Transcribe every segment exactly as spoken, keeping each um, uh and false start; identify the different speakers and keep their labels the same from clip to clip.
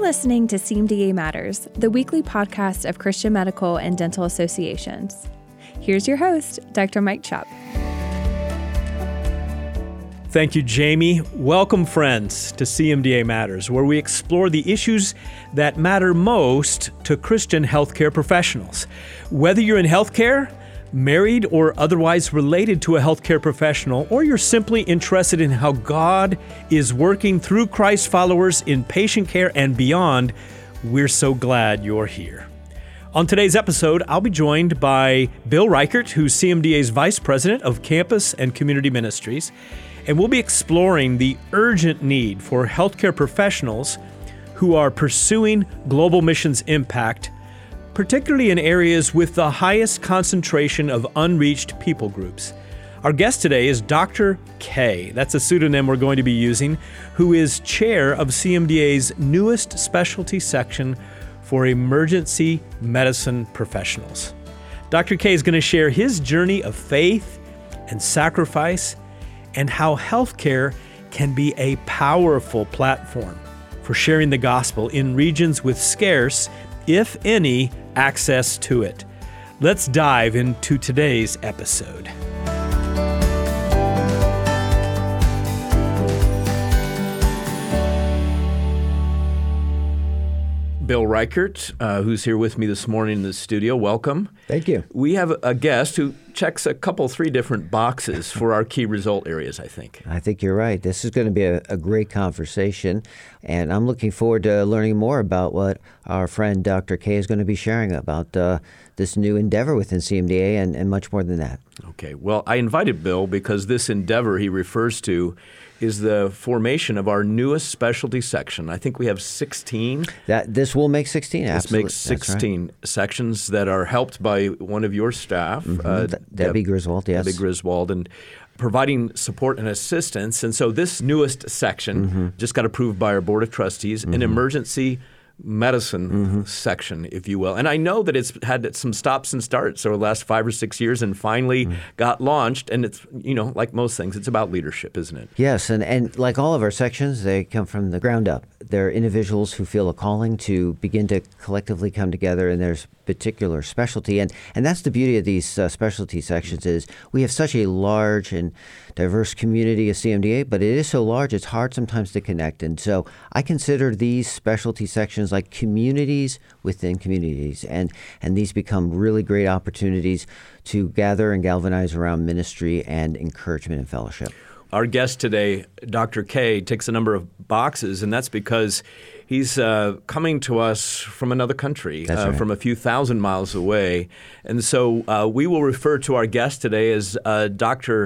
Speaker 1: listening to C M D A Matters, the weekly podcast of Christian Medical and Dental Associations. Here's your host, Doctor Mike Chupp.
Speaker 2: Thank you, Jamie. Welcome, friends, to C M D A Matters, where we explore the issues that matter most to Christian healthcare professionals. Whether you're in healthcare, married or otherwise related to a healthcare professional, or you're simply interested in how God is working through Christ followers in patient care and beyond, we're so glad you're here. On today's episode, I'll be joined by Bill Reichert, who's C M D A's Vice President of Campus and Community Ministries, and we'll be exploring the urgent need for healthcare professionals who are pursuing global missions impact, particularly in areas with the highest concentration of unreached people groups. Our guest today is Doctor K, that's a pseudonym we're going to be using, who is chair of C M D A's newest specialty section for emergency medicine professionals. Doctor K is going to share his journey of faith and sacrifice and how healthcare can be a powerful platform for sharing the gospel in regions with scarce, if any, access to it. Let's dive into today's episode. Bill Reichert, uh, who's here with me this morning in the studio. Welcome.
Speaker 3: Thank you.
Speaker 2: We have a guest who checks a couple, three different boxes for our key result areas, I think.
Speaker 3: I think you're right. This is going to be a, a great conversation, and I'm looking forward to learning more about what our friend Doctor K is going to be sharing about uh, this new endeavor within C M D A and, and much more than that.
Speaker 2: Okay. Well, I invited Bill because this endeavor he refers to is the formation of our newest specialty section. I think we have sixteen.
Speaker 3: That This will make sixteen, absolutely.
Speaker 2: This makes sixteen right. sections that are helped by one of your staff.
Speaker 3: Mm-hmm.
Speaker 2: Uh,
Speaker 3: De- Debbie Deb- Griswold, yes.
Speaker 2: Debbie Griswold, and providing support and assistance. And so this newest section mm-hmm. just got approved by our Board of Trustees, mm-hmm. an emergency medicine mm-hmm. section, if you will. And I know that it's had some stops and starts over the last five or six years and finally mm-hmm. got launched. And it's, you know, like most things, it's about leadership, isn't it?
Speaker 3: Yes. And, and like all of our sections, they come from the ground up. They're individuals who feel a calling to begin to collectively come together in their particular specialty. And, and that's the beauty of these uh, specialty sections is we have such a large and diverse community of C M D A, but it is so large it's hard sometimes to connect. And so I consider these specialty sections like communities within communities. And, and these become really great opportunities to gather and galvanize around ministry and encouragement and fellowship.
Speaker 2: Our guest today, Doctor K, ticks a number of boxes, and that's because he's uh, coming to us from another country, uh,
Speaker 3: right.
Speaker 2: from a few thousand miles away. And so uh, we will refer to our guest today as uh, Doctor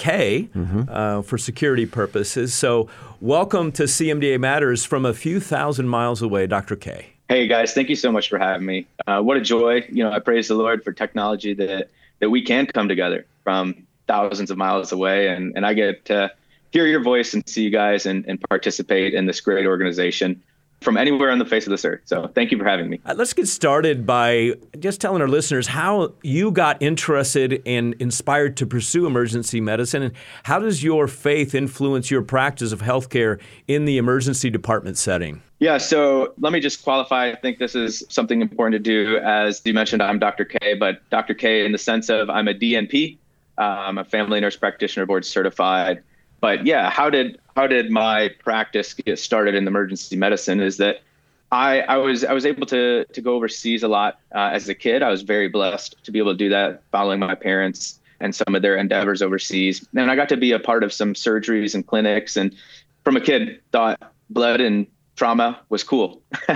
Speaker 2: K mm-hmm. uh, for security purposes. So welcome to C M D A Matters from a few thousand miles away, Doctor K.
Speaker 4: Hey, guys. Thank you so much for having me. Uh, what a joy. You know, I praise the Lord for technology that, that we can come together from thousands of miles away, and, and I get to hear your voice and see you guys and, and participate in this great organization from anywhere on the face of this earth. So thank you for having me.
Speaker 2: Uh, let's get started by just telling our listeners how you got interested and inspired to pursue emergency medicine, and how does your faith influence your practice of healthcare in the emergency department setting?
Speaker 4: Yeah, so let me just qualify. I think this is something important to do. As you mentioned, I'm Doctor K, but Doctor K in the sense of I'm a D N P. I'm a family nurse practitioner board certified. But yeah, how did how did my practice get started in emergency medicine is that I, I was I was able to to go overseas a lot uh, as a kid. I was very blessed to be able to do that following my parents and some of their endeavors overseas. And I got to be a part of some surgeries and clinics, and from a kid thought blood and trauma was cool.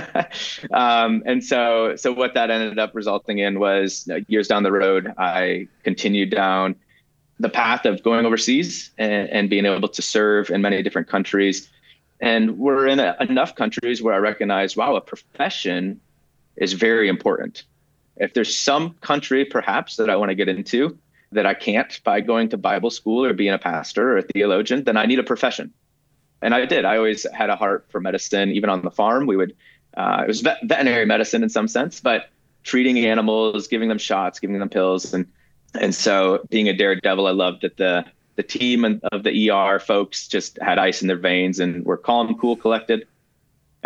Speaker 4: um, and so so what that ended up resulting in was uh, years down the road, I continued down the path of going overseas and, and being able to serve in many different countries. And we're in a, enough countries where I recognize, wow, a profession is very important. If there's some country perhaps that I want to get into that I can't by going to Bible school or being a pastor or a theologian, then I need a profession. And I did. I always had a heart for medicine. Even on the farm, we would, uh, it was vet- veterinary medicine in some sense, but treating animals, giving them shots, giving them pills. And And so being a daredevil, I loved that the the team of the E R folks just had ice in their veins and were calm, cool, collected.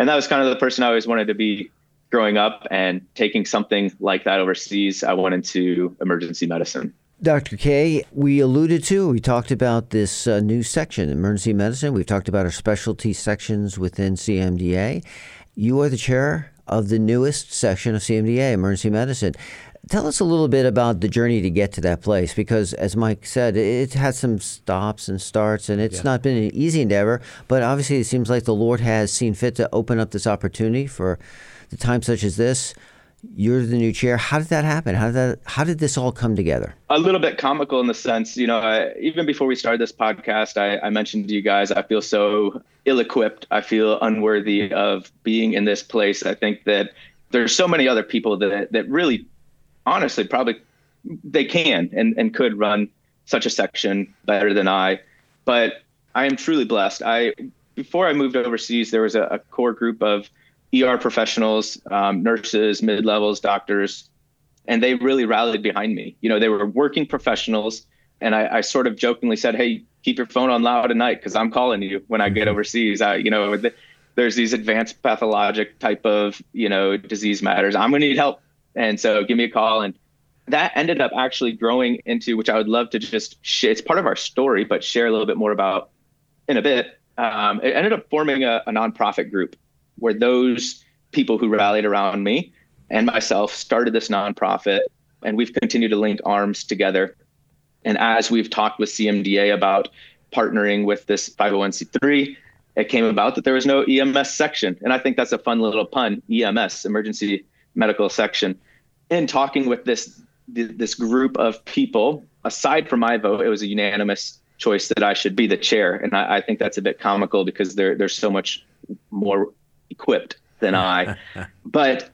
Speaker 4: And that was kind of the person I always wanted to be growing up, and taking something like that overseas, I went into emergency medicine.
Speaker 3: Doctor K, we alluded to, we talked about this uh, new section, emergency medicine. We've talked about our specialty sections within C M D A. You are the chair of the newest section of C M D A, emergency medicine. Tell us a little bit about the journey to get to that place, because as Mike said, it had some stops and starts, and it's yeah. not been an easy endeavor, but obviously it seems like the Lord has seen fit to open up this opportunity for the time such as this. You're the new chair. How did that happen? How did that? How did this all come together?
Speaker 4: A little bit comical in the sense, you know, I, even before we started this podcast, I, I mentioned to you guys, I feel so ill-equipped. I feel unworthy of being in this place. I think that there's so many other people that that really, honestly, probably they can and, and could run such a section better than I. But I am truly blessed. I before I moved overseas, there was a, a core group of E R professionals, um, nurses, mid-levels, doctors, and they really rallied behind me. You know, they were working professionals, and I, I sort of jokingly said, "Hey, keep your phone on loud at night because I'm calling you when I get overseas." I, you know, the, there's these advanced pathologic type of, you know, disease matters. I'm going to need help, and so give me a call. And that ended up actually growing into, which I would love to just share. It's part of our story, but share a little bit more about in a bit. Um, it ended up forming a, a nonprofit group, where those people who rallied around me and myself started this nonprofit, and we've continued to link arms together. And as we've talked with C M D A about partnering with this five oh one c three, it came about that there was no E M S section. And I think that's a fun little pun, E M S, emergency medical section. And talking with this, this group of people, aside from my vote, it was a unanimous choice that I should be the chair. And I, I think that's a bit comical because there, there's so much more equipped than I, but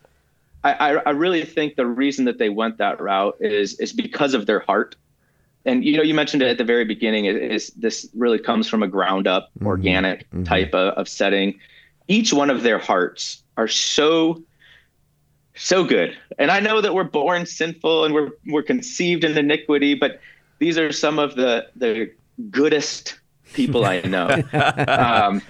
Speaker 4: I, I really think the reason that they went that route is is because of their heart. And you know, you mentioned it at the very beginning. Is, is this really comes from a ground up, mm-hmm. organic mm-hmm. type of, of setting. Each one of their hearts are so so good. And I know that we're born sinful and we're we're conceived in iniquity, but these are some of the the goodest people I know. um,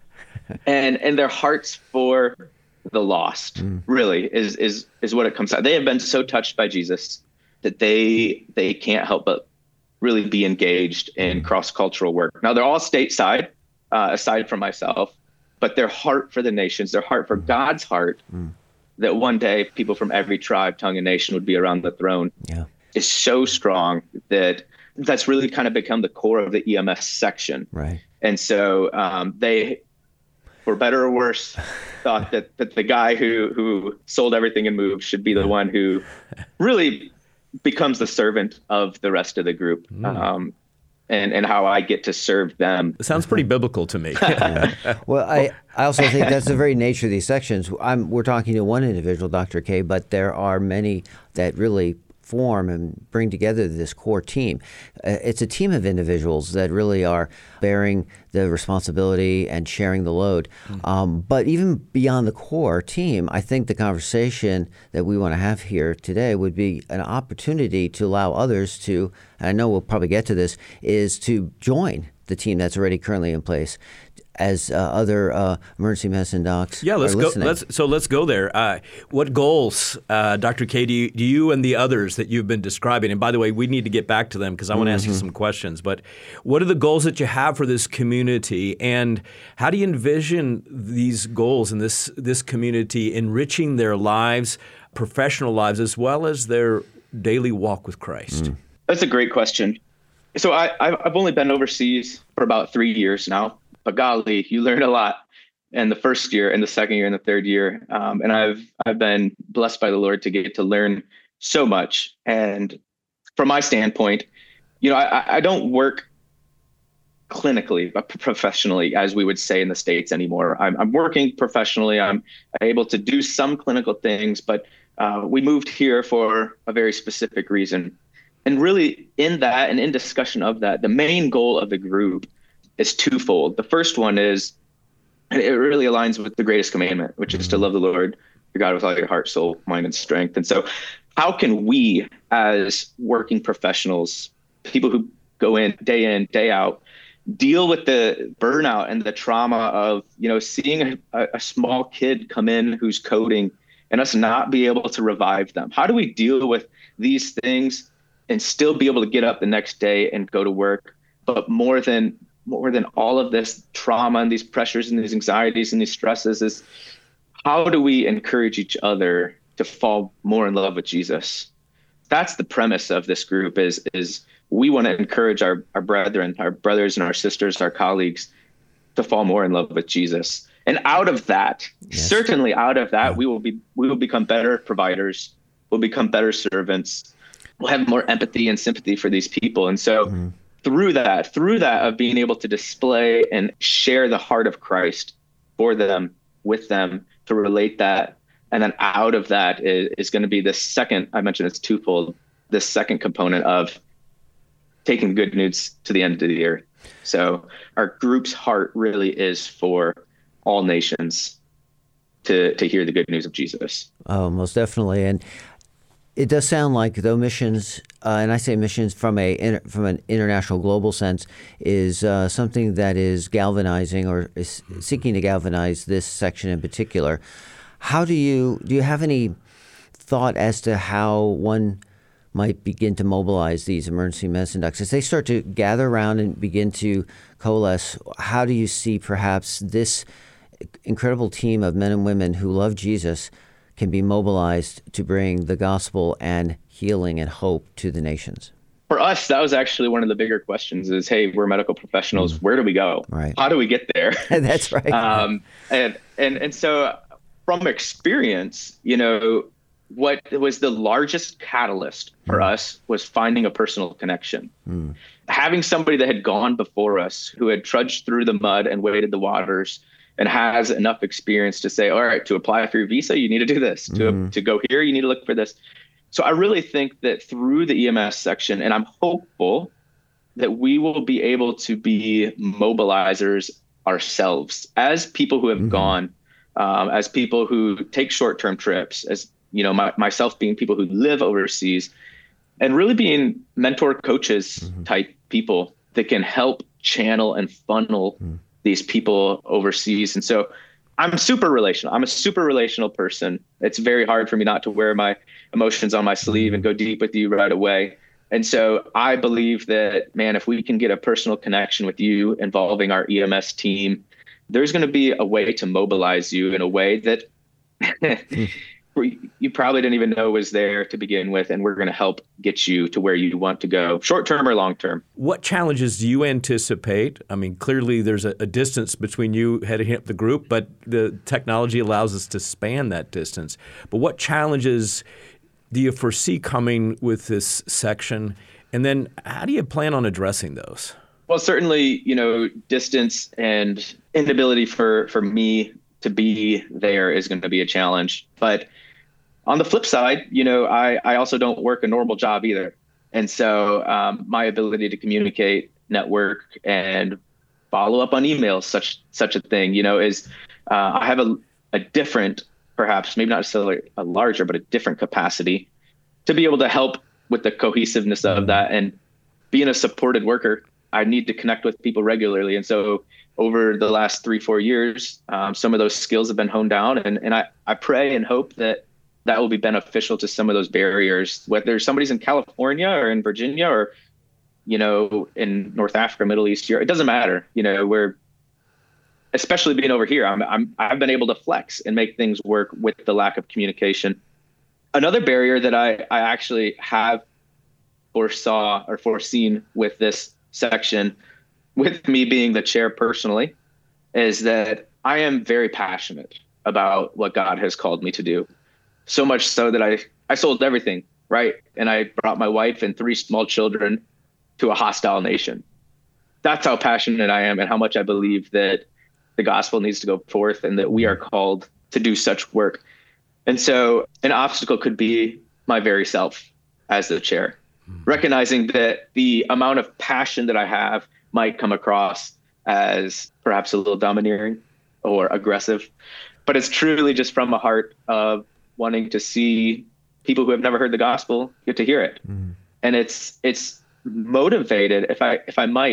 Speaker 4: And and their hearts for the lost mm. really is is is what it comes out. They have been so touched by Jesus that they they can't help but really be engaged in mm. cross-cultural work. Now they're all stateside, uh, aside from myself, but their heart for the nations, their heart for mm. God's heart, mm. that one day people from every tribe, tongue, and nation would be around the throne, yeah. is so strong that that's really kind of become the core of the E M S section.
Speaker 3: Right.
Speaker 4: And so um, they, for better or worse, thought that, that the guy who, who sold everything and moved should be the one who really becomes the servant of the rest of the group, mm. um, and, and how I get to serve them.
Speaker 2: It sounds pretty biblical to me.
Speaker 3: Yeah. Well, I, I also think that's the very nature of these sections. I'm, we're talking to one individual, Doctor K, but there are many that really form and bring together this core team. Uh, it's a team of individuals that really are bearing the responsibility and sharing the load. Mm-hmm. Um, but even beyond the core team, I think the conversation that we want to have here today would be an opportunity to allow others to, and I know we'll probably get to this, is to join the team that's already currently in place as uh, other uh, emergency medicine docs
Speaker 2: yeah, let's
Speaker 3: are
Speaker 2: go.
Speaker 3: listening.
Speaker 2: Let's, so let's go there. Uh, what goals, uh, Doctor K, do you, do you and the others that you've been describing, and by the way, we need to get back to them because I want to mm-hmm. ask you some questions, but what are the goals that you have for this community, and how do you envision these goals in this, this community enriching their lives, professional lives, as well as their daily walk with Christ? Mm.
Speaker 4: That's a great question. So I, I've only been overseas for about three years now. But golly, you learn a lot in the first year, and the second year, and the third year. Um, and I've I've been blessed by the Lord to get to learn so much. And from my standpoint, you know, I, I don't work clinically, but professionally, as we would say in the States anymore. I'm, I'm working professionally. I'm able to do some clinical things, but uh, we moved here for a very specific reason. And really, in that and in discussion of that, the main goal of the group is twofold. The first one is, it really aligns with the greatest commandment, which is to love the Lord your God with all your heart, soul, mind, and strength. And so how can we as working professionals, people who go in day in, day out, deal with the burnout and the trauma of, you know, seeing a, a small kid come in who's coding and us not be able to revive them? How do we deal with these things and still be able to get up the next day and go to work? But more than more than all of this trauma and these pressures and these anxieties and these stresses is, how do we encourage each other to fall more in love with Jesus? That's the premise of this group is, is we want to encourage our, our brethren, our brothers and our sisters, our colleagues to fall more in love with Jesus. And out of that, yes. certainly out of that, yeah. we will be, we will become better providers. We'll become better servants. We'll have more empathy and sympathy for these people. And so mm-hmm. through that, through that of being able to display and share the heart of Christ for them, with them, to relate that. And then out of that is, is going to be the second, I mentioned it's twofold, the second component of taking good news to the end of the earth. So our group's heart really is for all nations to, to hear the good news of Jesus.
Speaker 3: Oh, most definitely. And it does sound like though missions, uh, and I say missions from a from an international global sense, is uh, something that is galvanizing or is seeking to galvanize this section in particular. How do you do you have any thought as to how one might begin to mobilize these emergency medicine docs as they start to gather around and begin to coalesce? How do you see perhaps this incredible team of men and women who love Jesus can be mobilized to bring the gospel and healing and hope to the nations?
Speaker 4: For us, that was actually one of the bigger questions is, hey, we're medical professionals. Mm. Where do we go?
Speaker 3: Right.
Speaker 4: How do we get there?
Speaker 3: That's right.
Speaker 4: um, and, and, and so from experience, you know, what was the largest catalyst for mm. us was finding a personal connection. Mm. Having somebody that had gone before us, who had trudged through the mud and waded the waters, and has enough experience to say, all right, to apply for your visa, you need to do this. Mm-hmm. To, to go here, you need to look for this. So I really think that through the E M S section, and I'm hopeful that we will be able to be mobilizers ourselves as people who have mm-hmm. gone, um, as people who take short-term trips, as you know, my, myself being people who live overseas, and really being mentor coaches mm-hmm. type people that can help channel and funnel mm-hmm. these people overseas. And so I'm super relational. I'm a super relational person. It's very hard for me not to wear my emotions on my sleeve and go deep with you right away. And so I believe that, man, if we can get a personal connection with you involving our E M S team, there's going to be a way to mobilize you in a way that you probably didn't even know was there to begin with. And we're going to help get you to where you want to go, short term or long term.
Speaker 2: What challenges do you anticipate? I mean, clearly there's a, a distance between you heading up the group, but the technology allows us to span that distance. But what challenges do you foresee coming with this section? And then how do you plan on addressing those?
Speaker 4: Well, certainly, you know, distance and inability for, for me to be there is going to be a challenge. But on the flip side, you know, I, I also don't work a normal job either. And so um, my ability to communicate, network, and follow up on emails, such such a thing, you know, is uh, I have a, a different, perhaps maybe not necessarily a larger, but a different capacity to be able to help with the cohesiveness of that. And being a supported worker, I need to connect with people regularly. And so over the last three, four years, um, some of those skills have been honed down. And, and I, I pray and hope that that will be beneficial to some of those barriers, whether somebody's in California or in Virginia or, you know, in North Africa, Middle East, Europe, it doesn't matter. You know, we're, especially being over here, I'm, I'm, I've been able to flex and make things work with the lack of communication. Another barrier that I, I actually have foresaw or foreseen with this section, with me being the chair personally, is that I am very passionate about what God has called me to do. So much so that I, I sold everything, right? And I brought my wife and three small children to a hostile nation. That's how passionate I am and how much I believe that the gospel needs to go forth and that we are called to do such work. And so an obstacle could be my very self as the chair, recognizing that the amount of passion that I have might come across as perhaps a little domineering or aggressive, but it's truly just from a heart of wanting to see people who have never heard the gospel get to hear it. Mm. And it's, it's motivated, if I, if I might,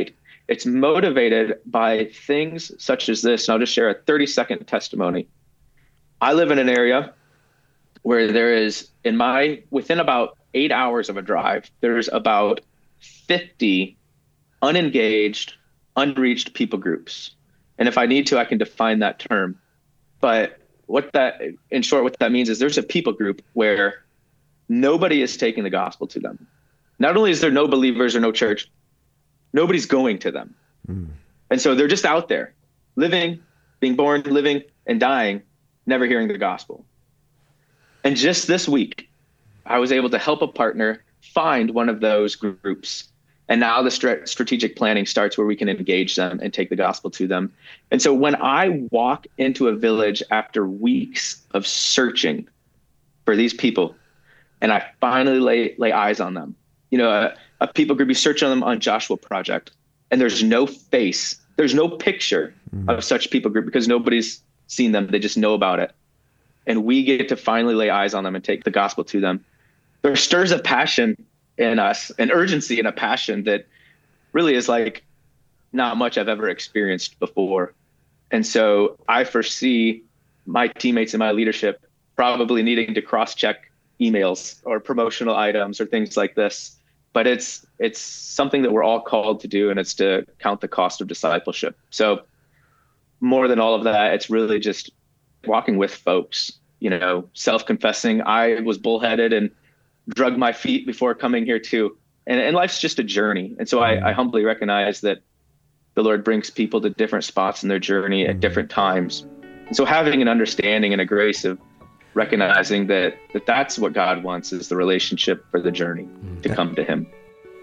Speaker 4: it's motivated by things such as this. And I'll just share a thirty second testimony. I live in an area where there is, in my, within about eight hours of a drive, there's about fifty unengaged, unreached people groups. And if I need to, I can define that term. But what that, in short, what that means is there's a people group where nobody is taking the gospel to them. Not only is there no believers or no church, nobody's going to them. Mm. And so they're just out there living, being born, living, and dying, never hearing the gospel. And just this week, I was able to help a partner find one of those groups. And now the st- strategic planning starts where we can engage them and take the gospel to them. And so when I walk into a village after weeks of searching for these people, and I finally lay lay eyes on them, you know, a, a people group, you search on them on Joshua Project, and there's no face, there's no picture mm-hmm. of such people group because nobody's seen them. They just know about it. And we get to finally lay eyes on them and take the gospel to them. There stirs a passion in us, an urgency and a passion that really is like not much I've ever experienced before. And so I foresee my teammates and my leadership probably needing to cross-check emails or promotional items or things like this. But it's it's something that we're all called to do, and it's to count the cost of discipleship. So more than all of that, it's really just walking with folks, you know, self-confessing. I was bullheaded and drug my feet before coming here too. And, and life's just a journey. And so I, I humbly recognize that the Lord brings people to different spots in their journey at different times. And so having an understanding and a grace of recognizing that, that that's what God wants is the relationship for the journey to come to him.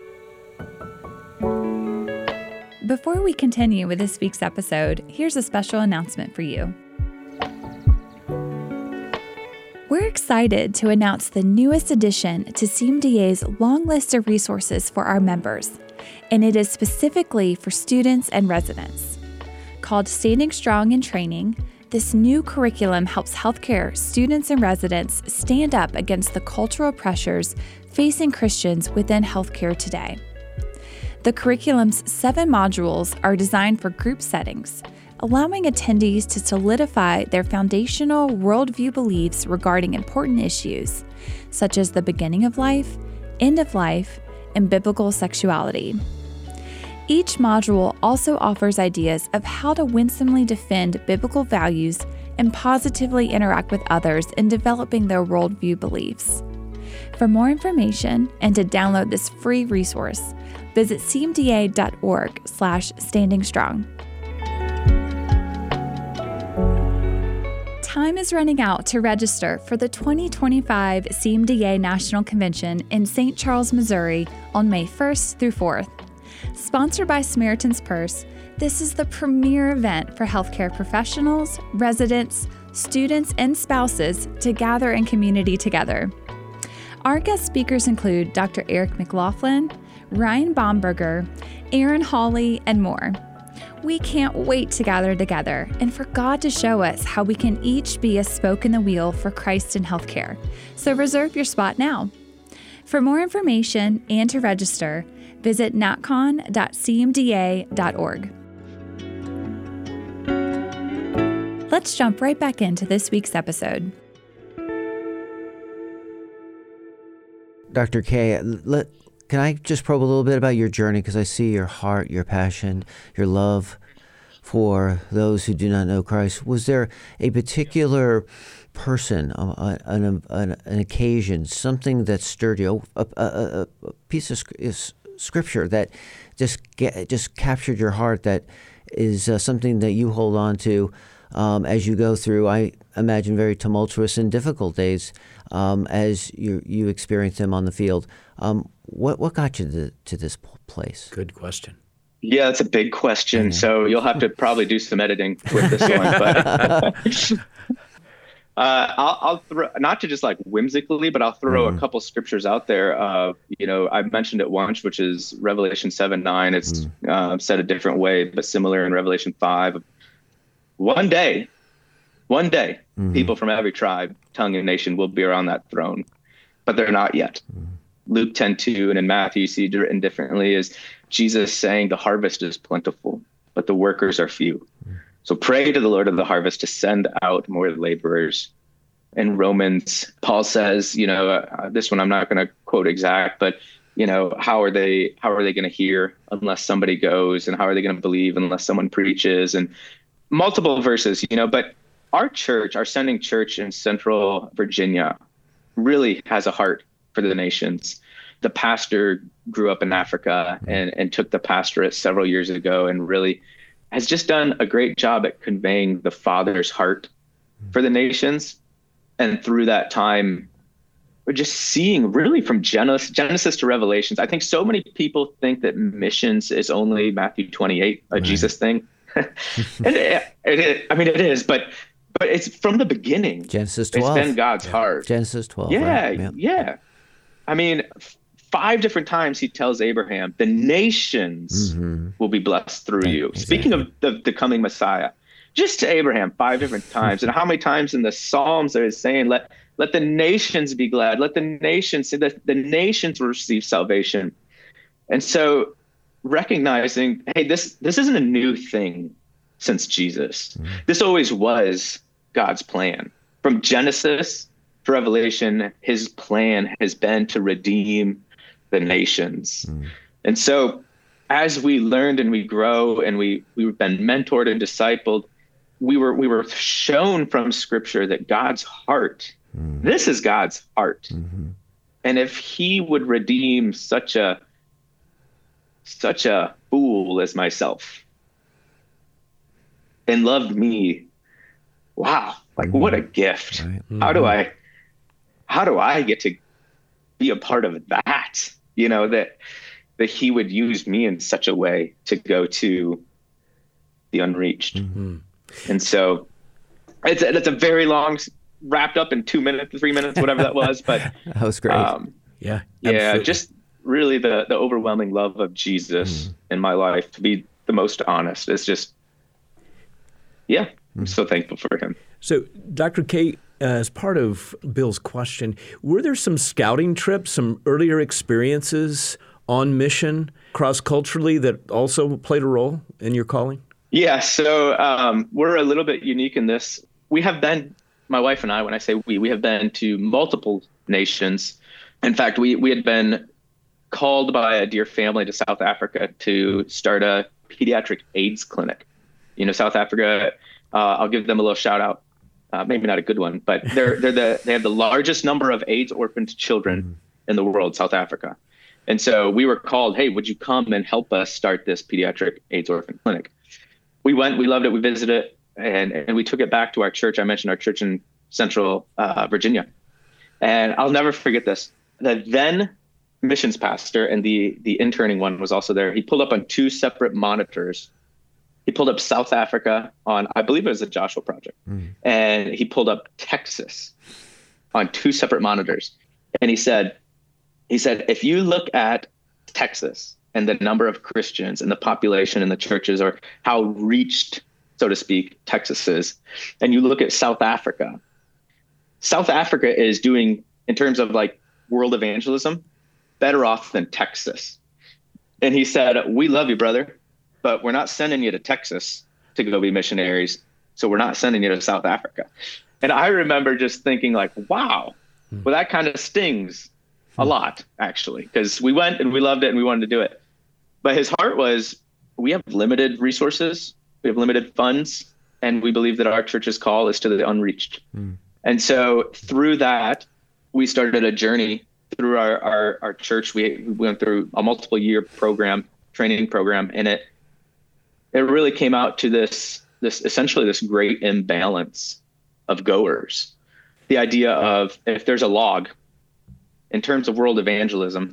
Speaker 1: Before we continue with this week's episode, here's a special announcement for you. We're excited to announce the newest addition to C M D A's long list of resources for our members, and it is specifically for students and residents. Called Standing Strong in Training, this new curriculum helps healthcare students and residents stand up against the cultural pressures facing Christians within healthcare today. The curriculum's seven modules are designed for group settings, allowing attendees to solidify their foundational worldview beliefs regarding important issues, such as the beginning of life, end of life, and biblical sexuality. Each module also offers ideas of how to winsomely defend biblical values and positively interact with others in developing their worldview beliefs. For more information and to download this free resource, visit cmda.org slash standing strong. Time is running out to register for the twenty twenty-five C M D A National Convention in Saint Charles, Missouri on May first through fourth. Sponsored by Samaritan's Purse, this is the premier event for healthcare professionals, residents, students, and spouses to gather in community together. Our guest speakers include Doctor Eric McLaughlin, Ryan Baumberger, Aaron Hawley, and more. We can't wait to gather together and for God to show us how we can each be a spoke in the wheel for Christ in healthcare. So reserve your spot now. For more information and to register, visit natcon dot c m d a dot org. Let's jump right back into this week's episode.
Speaker 3: Doctor K, let, can I just probe a little bit about your journey? Because I see your heart, your passion, your love for those who do not know Christ. Was there a particular person, uh, an, an, an occasion, something that stirred you, a, a, a piece of scripture that just get, just captured your heart, that is uh, something that you hold on to um, as you go through, I imagine, very tumultuous and difficult days um, as you you experience them on the field. Um, what what got you to, to this place?
Speaker 2: Good question.
Speaker 4: Yeah, that's a big question. Yeah. So you'll have to probably do some editing with this one. But uh, I'll, I'll throw, not to just like whimsically, but I'll throw mm. a couple scriptures out there. Uh, you know, I mentioned it once, which is Revelation seven nine. It's mm. uh, said a different way, but similar in Revelation five. One day, one day, mm. people from every tribe, tongue, and nation will be around that throne, but they're not yet. Mm. Luke ten two, and in Matthew, you see it written differently, is Jesus saying the harvest is plentiful, but the workers are few. So pray to the Lord of the harvest to send out more laborers. In Romans, Paul says, you know, uh, this one I'm not going to quote exact, but, you know, how are they, how are they going to hear unless somebody goes? And how are they going to believe unless someone preaches? And multiple verses, you know, but our church, our sending church in Central Virginia really has a heart for the nations. The pastor grew up in Africa and, and took the pastorate several years ago and really has just done a great job at conveying the Father's heart for the nations. And through that time, we're just seeing really from Genesis, Genesis to Revelations. I think so many people think that missions is only Matthew twenty-eight, a right. Jesus thing. and it, it, I mean, it is, but but it's from the beginning.
Speaker 3: Genesis twelve.
Speaker 4: It's been God's
Speaker 3: yeah.
Speaker 4: heart.
Speaker 3: Genesis twelve.
Speaker 4: Yeah,
Speaker 3: right? yeah,
Speaker 4: yeah. I mean, five different times he tells Abraham, the nations mm-hmm. will be blessed through right. you. Exactly. Speaking of the, the coming Messiah, just to Abraham five different times. And how many times in the Psalms are saying, let let the nations be glad. Let the nations say that the nations will receive salvation. And so recognizing, hey, this this isn't a new thing since Jesus. Mm-hmm. This always was God's plan. From Genesis to Revelation, his plan has been to redeem the nations. Mm-hmm. And so as we learned and we grow and we, we've been mentored and discipled, we were we were shown from Scripture that God's heart, mm-hmm. this is God's heart. Mm-hmm. And if he would redeem such a such a fool as myself and loved me, wow, like mm-hmm. what a gift. Right. Mm-hmm. How do I how do I get to be a part of that? You know, that that he would use me in such a way to go to the unreached. Mm-hmm. And so it's a, it's a very long, wrapped up in two minutes, three minutes, whatever that was. But
Speaker 3: that was great. Um,
Speaker 2: yeah.
Speaker 4: Yeah.
Speaker 2: Absolutely.
Speaker 4: Just really the, the overwhelming love of Jesus mm. in my life, to be the most honest. It's just, yeah, I'm mm. so thankful for him.
Speaker 2: So Doctor K, uh, as part of Bill's question, were there some scouting trips, some earlier experiences on mission cross-culturally that also played a role in your calling?
Speaker 4: Yeah, so um, we're a little bit unique in this. We have been, my wife and I, when I say we, we have been to multiple nations. In fact, we, we had been called by a dear family to South Africa to start a pediatric AIDS clinic. You know, South Africa, uh, I'll give them a little shout out. Uh, maybe not a good one, but they're they're the they have the largest number of AIDS orphaned children mm-hmm. in the world, South Africa. And so we were called, hey, would you come and help us start this pediatric AIDS orphan clinic? We went, we loved it, we visited it, and, and we took it back to our church. I mentioned our church in Central uh, Virginia. And I'll never forget this. The then missions pastor and the the interning one was also there. He pulled up on two separate monitors. He pulled up South Africa on, I believe it was the Joshua Project. Mm. And he pulled up Texas on two separate monitors. And he said, he said, if you look at Texas and the number of Christians and the population in the churches, or how reached, so to speak, Texas is, and you look at South Africa, South Africa is doing, in terms of like world evangelism, better off than Texas. And he said, we love you, brother, but we're not sending you to Texas to go be missionaries. So we're not sending you to South Africa. And I remember just thinking like, wow, hmm. well, that kind of stings a lot, actually, because we went and we loved it and we wanted to do it. But his heart was, we have limited resources, we have limited funds, and we believe that our church's call is to the unreached. Mm. And so through that, we started a journey through our, our, our church. We, we went through a multiple year program, training program, and it it really came out to this, this essentially this great imbalance of goers. The idea of, if there's a log, in terms of world evangelism,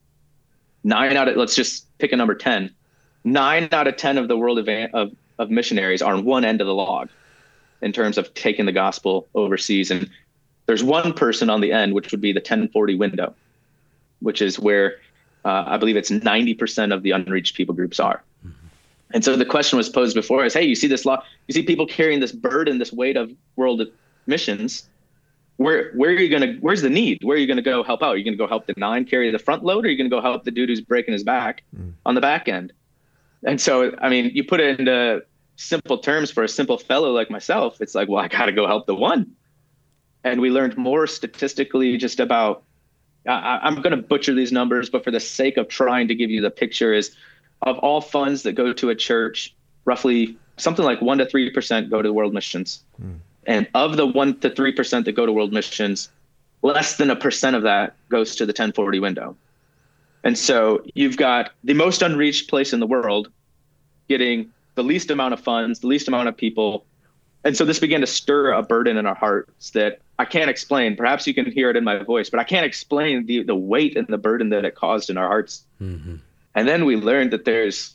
Speaker 4: nine out of, let's just pick a number ten, nine out of ten of the world evan- of, of missionaries are on one end of the log in terms of taking the gospel overseas. And there's one person on the end, which would be the ten forty window, which is where uh, I believe it's ninety percent of the unreached people groups are. Mm-hmm. And so the question was posed before us, hey, you see this log, you see people carrying this burden, this weight of world missions. where where are you going to, where's the need? Where are you going to go help out? Are you going to go help the nine carry the front load, or are you going to go help the dude who's breaking his back mm. on the back end? And so, I mean, you put it into simple terms for a simple fellow like myself. It's like, well, I got to go help the one. And we learned more statistically just about, I, I'm going to butcher these numbers, but for the sake of trying to give you the picture, is of all funds that go to a church, roughly something like one to three percent go to world missions. Mm. And of the one to three percent that go to world missions, less than a percent of that goes to the ten forty window. And so you've got the most unreached place in the world getting the least amount of funds, the least amount of people. And so this began to stir a burden in our hearts that I can't explain. Perhaps you can hear it in my voice, but I can't explain the, the weight and the burden that it caused in our hearts. Mm-hmm. And then we learned that there's,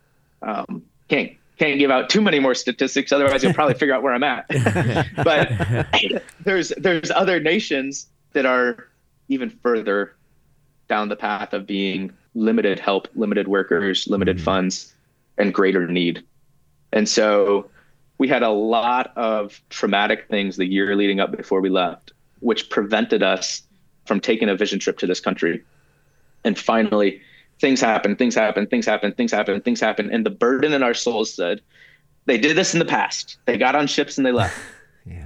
Speaker 4: um, can't, can't give out too many more statistics, otherwise you'll probably figure out where I'm at. But there's, there's other nations that are even further down the path of being limited help, limited workers, limited mm-hmm. funds, and greater need. And so we had a lot of traumatic things the year leading up before we left, which prevented us from taking a vision trip to this country. And finally, things happened, things happened, things happened, things happened, things happened. And the burden in our souls said, they did this in the past. They got on ships and they left.
Speaker 3: Yeah.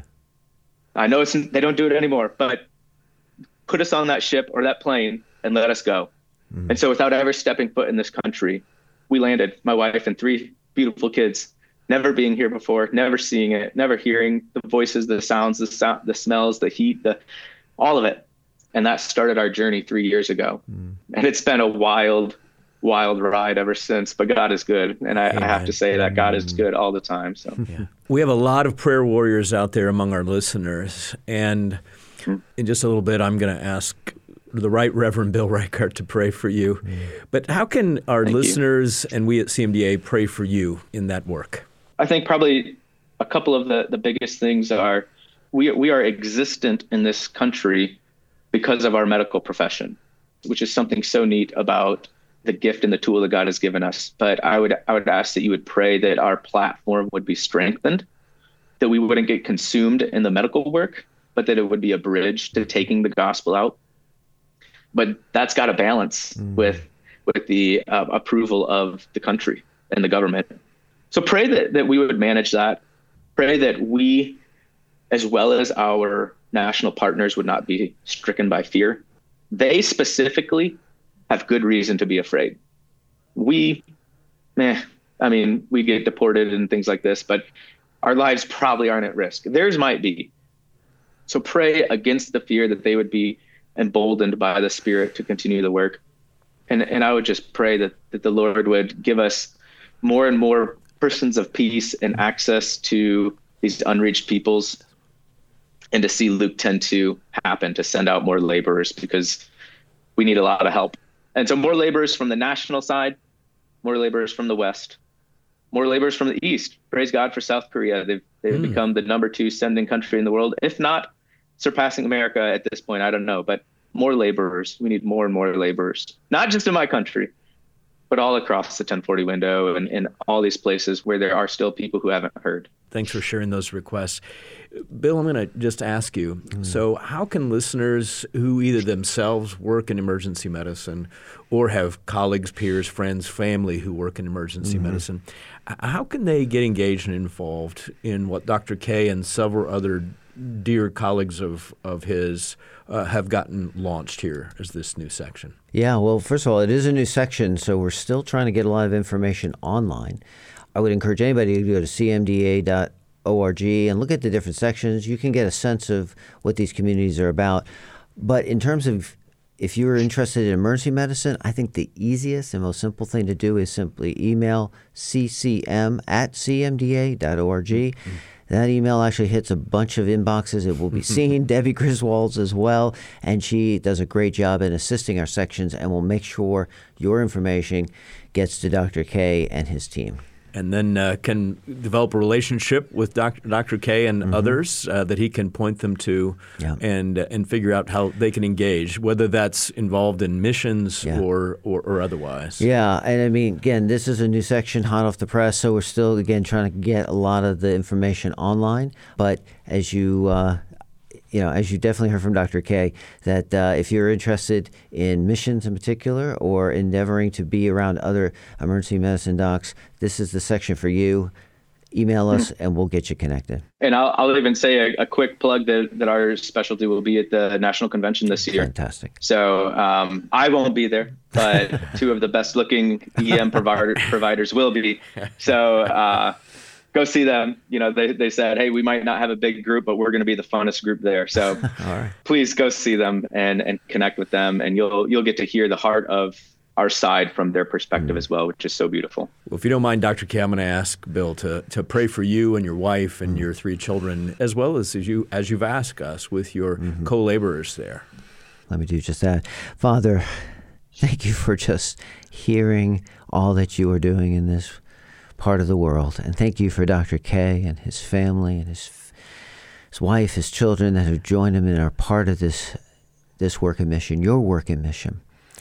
Speaker 4: I know it's, they don't do it anymore, but put us on that ship or that plane and let us go. Mm. And so without ever stepping foot in this country, we landed, my wife and three beautiful kids, never being here before, never seeing it, never hearing the voices, the sounds, the sound, the smells, the heat, the all of it. And that started our journey three years ago. Mm. And it's been a wild, wild ride ever since, but God is good. And I, I have to say that God is good all the time. So
Speaker 2: yeah. We have a lot of prayer warriors out there among our listeners. And mm. in just a little bit, I'm going to ask the Right Reverend Bill Reichart to pray for you. Mm. But how can our Thank listeners you. and we at C M D A pray for you in that work?
Speaker 4: I think probably a couple of the, the biggest things are we we are existent in this country because of our medical profession, which is something so neat about the gift and the tool that God has given us. But I would I would ask that you would pray that our platform would be strengthened, that we wouldn't get consumed in the medical work, but that it would be a bridge to taking the gospel out. But that's got to balance mm. with with the uh, approval of the country and the government. So pray that, that we would manage that. Pray that we, as well as our national partners, would not be stricken by fear. They specifically have good reason to be afraid. We, meh, I mean, we get deported and things like this, but our lives probably aren't at risk. Theirs might be. So pray against the fear, that they would be emboldened by the Spirit to continue the work. And and I would just pray that, that the Lord would give us more and more persons of peace and access to these unreached peoples, and to see Luke ten two happen, to send out more laborers, because we need a lot of help. And so more laborers from the national side, more laborers from the West, more laborers from the East. Praise God for South Korea. They've, they've mm. become the number two sending country in the world, if not surpassing America at this point. I don't know, but more laborers. We need more and more laborers, not just in my country, but all across the ten forty window and in all these places where there are still people who haven't heard.
Speaker 2: Thanks for sharing those requests. Bill, I'm going to just ask you, mm. so how can listeners who either themselves work in emergency medicine or have colleagues, peers, friends, family who work in emergency mm-hmm. medicine, how can they get engaged and involved in what Doctor K and several other dear colleagues of, of his uh, have gotten launched here as this new section?
Speaker 3: Yeah, well, first of all, it is a new section, so we're still trying to get a lot of information online. I would encourage anybody to go to c m d a dot org and look at the different sections. You can get a sense of what these communities are about. But in terms of if you're interested in emergency medicine, I think the easiest and most simple thing to do is simply email c c m at c m d a dot org. Mm-hmm. That email actually hits a bunch of inboxes. It will be seen. Debbie Griswold's as well, and she does a great job in assisting our sections and will make sure your information gets to Doctor K and his team.
Speaker 2: And then uh, can develop a relationship with Doctor Doctor K and mm-hmm. others uh, that he can point them to yeah. and uh, and figure out how they can engage, whether that's involved in missions yeah. or, or, or otherwise.
Speaker 3: Yeah, and I mean, again, this is a new section hot off the press, so we're still, again, trying to get a lot of the information online. But as you uh, you know, as you definitely heard from Doctor K, that uh, if you're interested in missions in particular or endeavoring to be around other emergency medicine docs, this is the section for you. Email us and we'll get you connected.
Speaker 4: And I'll, I'll even say a, a quick plug that, that our specialty will be at the National Convention this year.
Speaker 3: Fantastic.
Speaker 4: So um, I won't be there, but two of the best looking E M provider, providers will be. So uh, go see them. You know, they, they said, hey, we might not have a big group, but we're going to be the funnest group there. So All right. please go see them and, and connect with them. And you'll you'll get to hear the heart of our side from their perspective mm. as well, which is so beautiful.
Speaker 2: Well, if you don't mind, Doctor K, I'm going to ask Bill to to pray for you and your wife and mm. your three children, as well as as, you, as you've asked us with your mm-hmm. co-laborers there.
Speaker 3: Let me do just that. Father, thank you for just hearing all that you are doing in this part of the world. And thank you for Doctor K and his family and his, his wife, his children that have joined him and are part of this, this work and mission, your work and mission.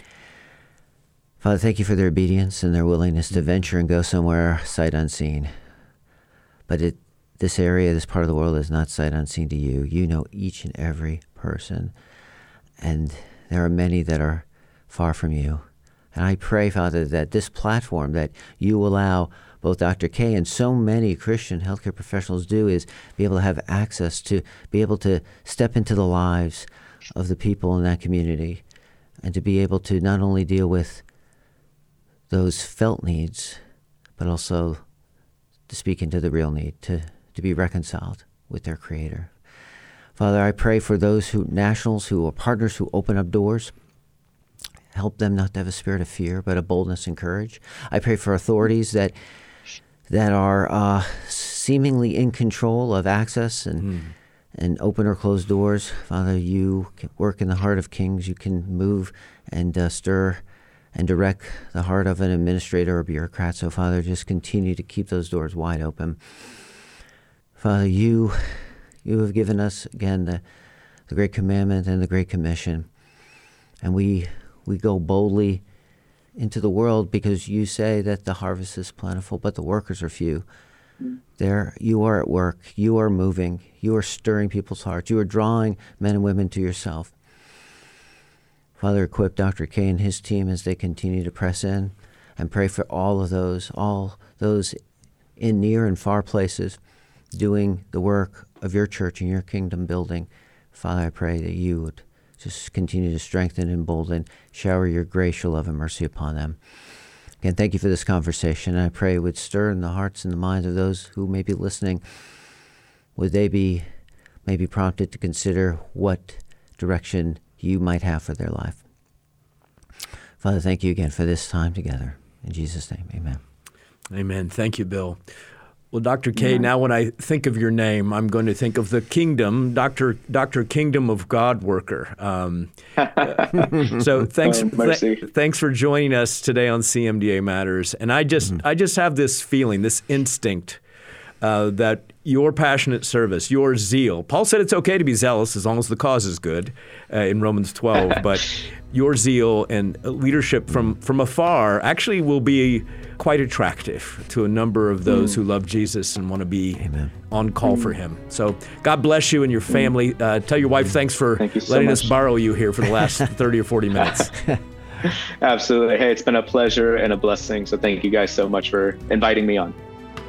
Speaker 3: Father, thank you for their obedience and their willingness to venture and go somewhere sight unseen. But it, this area, this part of the world is not sight unseen to you. You know each and every person. And there are many that are far from you. And I pray, Father, that this platform that you allow both Doctor K and so many Christian healthcare professionals do is be able to have access to be able to step into the lives of the people in that community and to be able to not only deal with those felt needs, but also to speak into the real need, to, to be reconciled with their Creator. Father, I pray for those who nationals who are partners who open up doors. Help them not to have a spirit of fear, but a boldness and courage. I pray for authorities that that are uh, seemingly in control of access and mm. and open or close doors. Father, you can work in the heart of kings. You can move and uh, stir and direct the heart of an administrator or bureaucrat. So, Father, just continue to keep those doors wide open. Father, you you have given us, again, the, the great commandment and the great commission. And we we go boldly into the world because you say that the harvest is plentiful, but the workers are few. Mm. There, you are at work. You are moving. You are stirring people's hearts. You are drawing men and women to yourself. Father, equip Doctor K and his team as they continue to press in, and pray for all of those, all those in near and far places doing the work of your church and your kingdom building. Father, I pray that you would just continue to strengthen and embolden, shower your grace, your love, and mercy upon them. Again, thank you for this conversation, and I pray it would stir in the hearts and the minds of those who may be listening. Would they be maybe prompted to consider what direction you might have for their life. Father, thank you again for this time together. In Jesus' name, amen.
Speaker 2: Amen. Thank you, Bill. Well, Doctor K, now when I think of your name, I'm going to think of the kingdom, Doctor Doctor Kingdom of God Worker. Um, so thanks,
Speaker 4: oh,
Speaker 2: th- thanks for joining us today on C M D A Matters. And I just, mm-hmm. I just have this feeling, this instinct uh, that your passionate service, your zeal. Paul said it's okay to be zealous as long as the cause is good uh, in Romans twelve, but your zeal and leadership from, from afar actually will be quite attractive to a number of those mm. who love Jesus and want to be Amen. on call mm. for him. So God bless you and your family. Uh, tell your wife thanks for
Speaker 4: Thank you so
Speaker 2: letting
Speaker 4: much.
Speaker 2: us borrow you here for the last thirty or forty minutes.
Speaker 4: Absolutely. Hey, it's been a pleasure and a blessing. So thank you guys so much for inviting me on.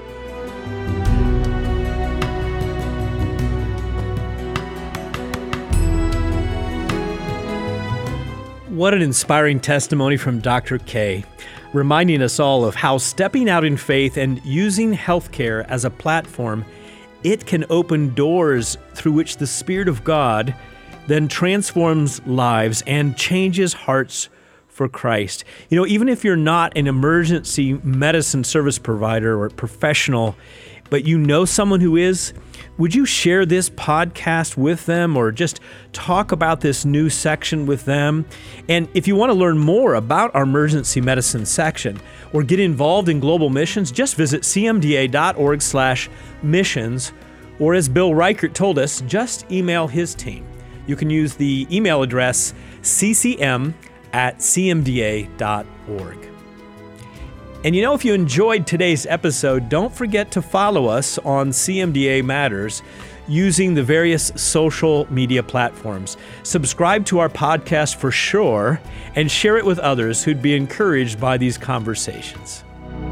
Speaker 2: What an inspiring testimony from Doctor K, reminding us all of how stepping out in faith and using healthcare as a platform, it can open doors through which the Spirit of God then transforms lives and changes hearts for Christ. You know, even if you're not an emergency medicine service provider or professional, but you know someone who is, would you share this podcast with them or just talk about this new section with them? And if you want to learn more about our emergency medicine section or get involved in global missions, just visit c m d a dot org slash missions, or as Bill Reichert told us, just email his team. You can use the email address c c m at c m d a dot org. And you know, if you enjoyed today's episode, don't forget to follow us on C M D A Matters. using the various social media platforms. Subscribe to our podcast for sure, and share it with others who'd be encouraged by these conversations.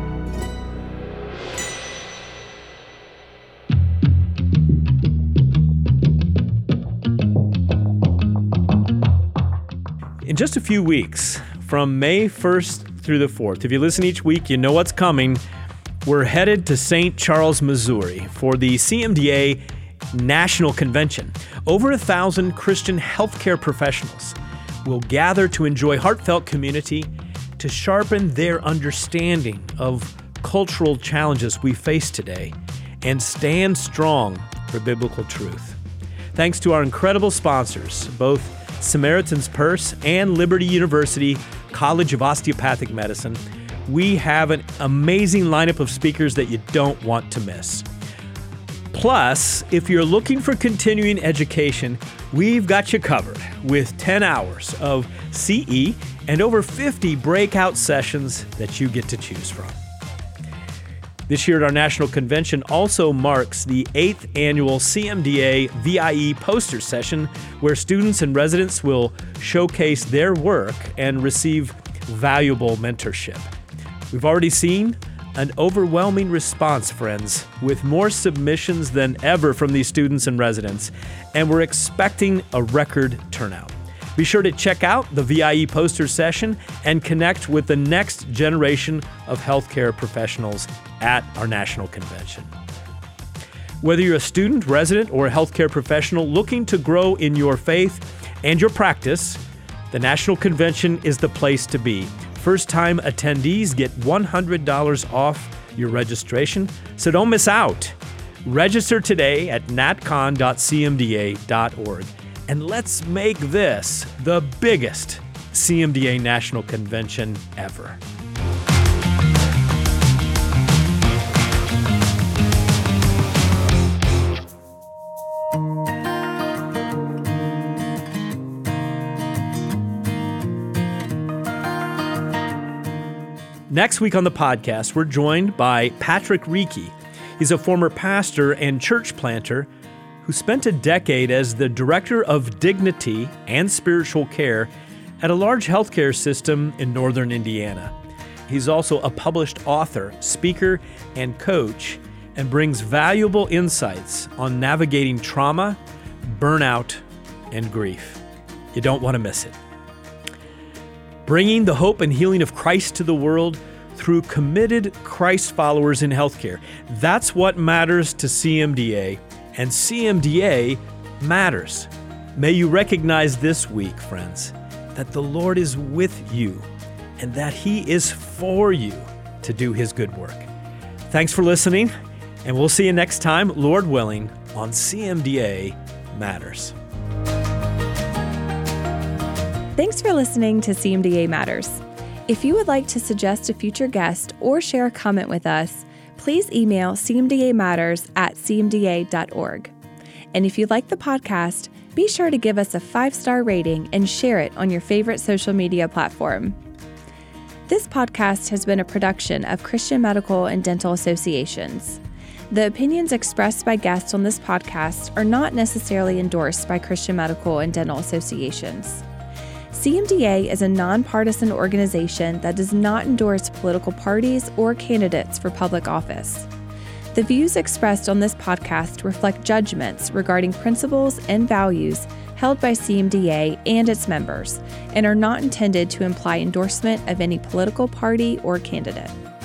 Speaker 2: In just a few weeks, from May first through the fourth, if you listen each week, you know what's coming. We're headed to Saint Charles, Missouri for the C M D A National Convention. Over a thousand Christian healthcare professionals will gather to enjoy heartfelt community, to sharpen their understanding of cultural challenges we face today, and stand strong for biblical truth. Thanks to our incredible sponsors, both Samaritan's Purse and Liberty University College of Osteopathic Medicine, we have an amazing lineup of speakers that you don't want to miss. Plus, if you're looking for continuing education, we've got you covered with ten hours of C E and over fifty breakout sessions that you get to choose from. This year at our National Convention also marks the eighth annual C M D A V I E poster session, where students and residents will showcase their work and receive valuable mentorship. We've already seen an overwhelming response, friends, with more submissions than ever from these students and residents, and we're expecting a record turnout. Be sure to check out the V I E poster session and connect with the next generation of healthcare professionals at our National Convention. Whether you're a student, resident, or a healthcare professional looking to grow in your faith and your practice, the National Convention is the place to be. First-time attendees get one hundred dollars off your registration, so don't miss out. Register today at natcon dot c m d a dot org, and let's make this the biggest C M D A National Convention ever. Next week on the podcast, we're joined by Patrick Reiki. He's a former pastor and church planter who spent a decade as the director of dignity and spiritual care at a large healthcare system in northern Indiana. He's also a published author, speaker, and coach, and brings valuable insights on navigating trauma, burnout, and grief. You don't want to miss it. Bringing the hope and healing of Christ to the world through committed Christ followers in healthcare. That's what matters to C M D A, and C M D A matters. May you recognize this week, friends, that the Lord is with you and that He is for you to do His good work. Thanks for listening, and we'll see you next time, Lord willing, on C M D A Matters.
Speaker 1: Thanks for listening to C M D A Matters. If you would like to suggest a future guest or share a comment with us, please email c m d a matters at c m d a dot org. And if you like the podcast, be sure to give us a five-star rating and share it on your favorite social media platform. This podcast has been a production of Christian Medical and Dental Associations. The opinions expressed by guests on this podcast are not necessarily endorsed by Christian Medical and Dental Associations. C M D A is a nonpartisan organization that does not endorse political parties or candidates for public office. The views expressed on this podcast reflect judgments regarding principles and values held by C M D A and its members, and are not intended to imply endorsement of any political party or candidate.